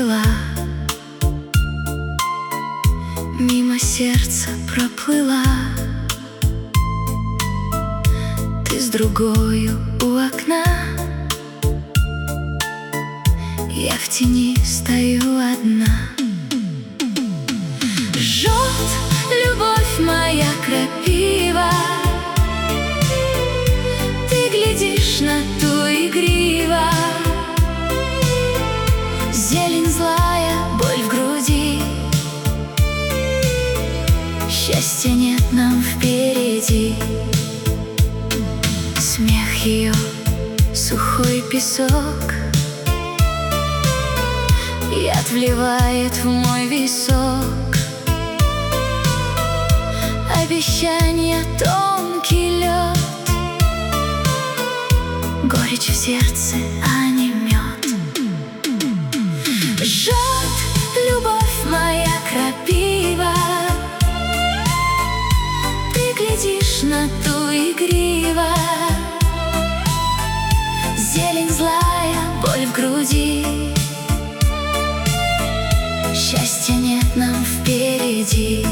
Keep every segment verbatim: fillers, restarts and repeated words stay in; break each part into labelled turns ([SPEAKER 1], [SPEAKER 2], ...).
[SPEAKER 1] пила, мимо сердца проплыла. Ты с другою у окна, я в тени стою одна. Жжет любовь моя крапива, ты глядишь на ту игриво. Зелень злая, боль в груди, счастья нет нам впереди. Смех ее сухой песок, яд вливает в мой висок. Обещание тонкий лед, горечь в сердце, а не мед. Жжет любовь моя крапива, ты глядишь на ту игриво. Зелень злая, боль в груди, счастья нет нам впереди.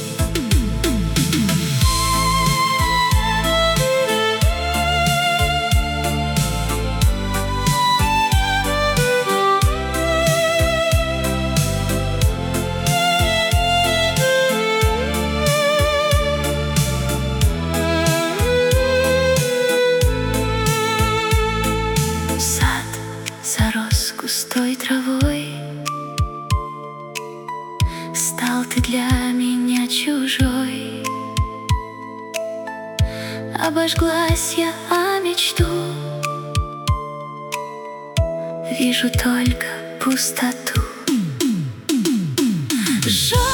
[SPEAKER 1] Зарос густой травой, стал ты для меня чужой. Обожглась я о мечту, вижу только пустоту. Жжет